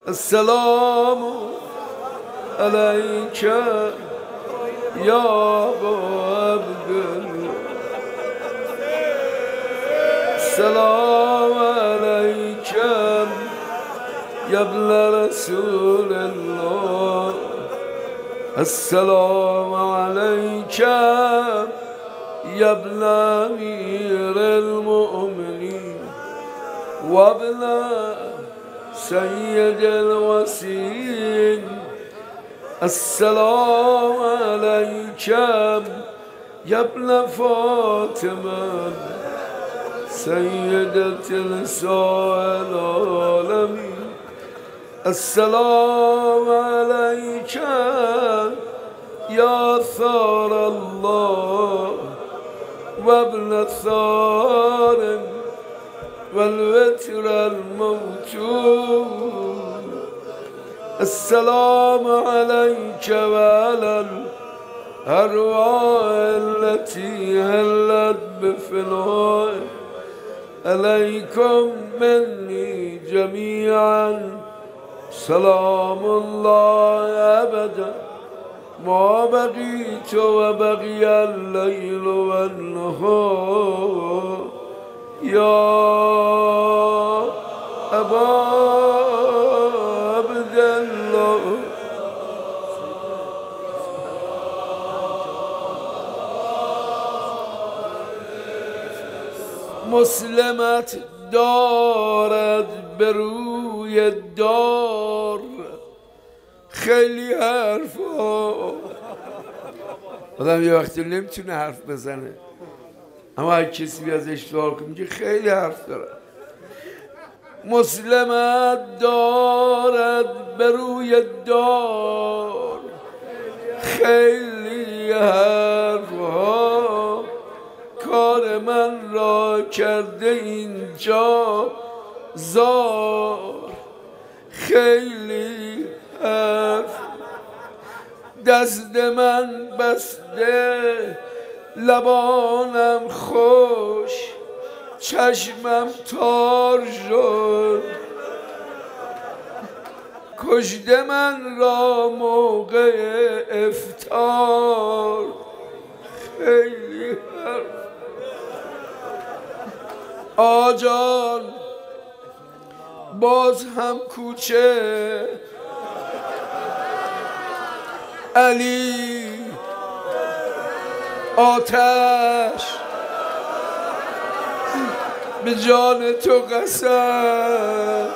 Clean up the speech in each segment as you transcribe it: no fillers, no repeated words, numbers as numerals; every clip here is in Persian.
السلام عليك يا أبا عبد الله السلام عليك يا ابن رسول الله السلام عليك يا ابن أمير المؤمنين وابن سيد الوسيم السلام عليك يا ابن فاطمة سيدة نساء العالمين السلام عليك يا ثار الله وابن ثار والوتر الموتور السلام عليك وعلى الأرواح التي هلت بفناء عليكم مني جميعا سلام الله أبدا ما بقيت وبقي الليل والنهار يا أبا عبد الله مسلمت دارد به روی دار خیلی حرفا آدم یه وقتی نمیتونه حرف بزنه اما هر کسی ازش سوال کنه میگه خیلی حرف داره مسلمت دارد به روی دار خیلی حرفها کار من را کرده اینجا زار خیلی حرف دست من بسته لبانم خوش چشمم تار شد کشته من را موقع افطار خیلی حرف آجان باز هم کوچه علی آتش به جان تو قسم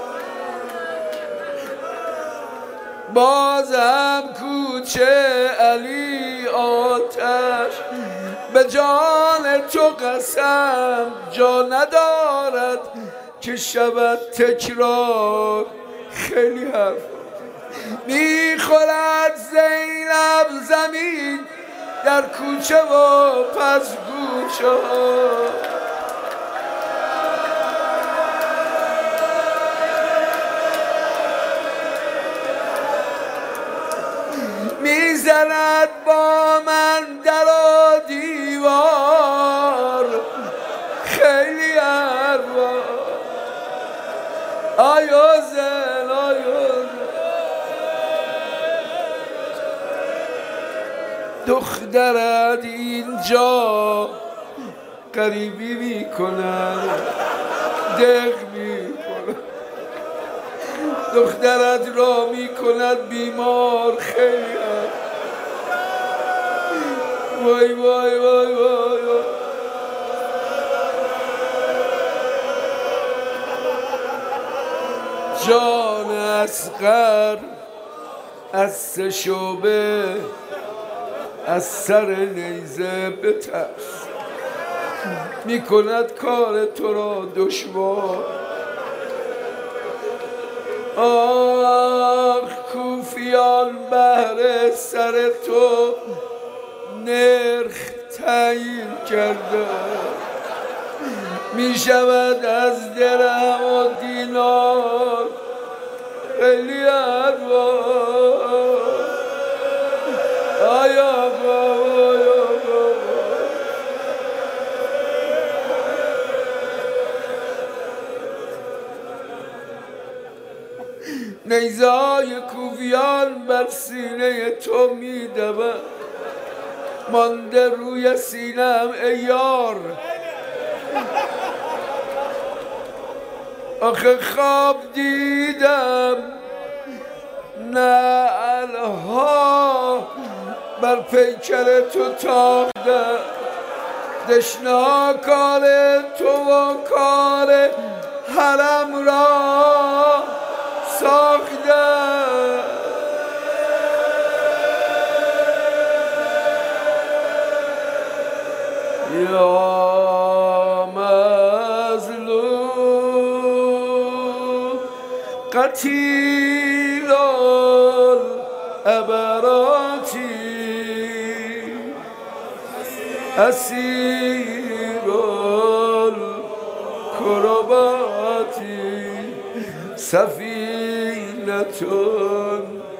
باز هم کوچه علی آتش به جان تو قسم جا ندارد که شود تکرار خیلی حرف میخورد زینب زمین در کوچه و پس گوچه ها میزند با من در و دیوار خیلی حرفا آیوزن آیوزن دخترت اینجا قریبی میکنن دق میکنن دخترت را میکند بیمار خیلی وای وای وای وای جان اصغر از سه شعبه از سر نیزه بترس میکند کار تو را دشوار آخ کوفیان بهر سر تو نرخ تعیین کرده میشود از درهم و دینار خیلی حرفا آیا نیزای کوفیان بر سینه تو میدود، مانده روی سینم ای یار. آخه خواب دیدم نعلها بر پیکر تو تاخته، دشنا کار تو و کار حرم را ساخته. یا مظلوم قتیل العبراتی، اسیر الکرباتی، سفینة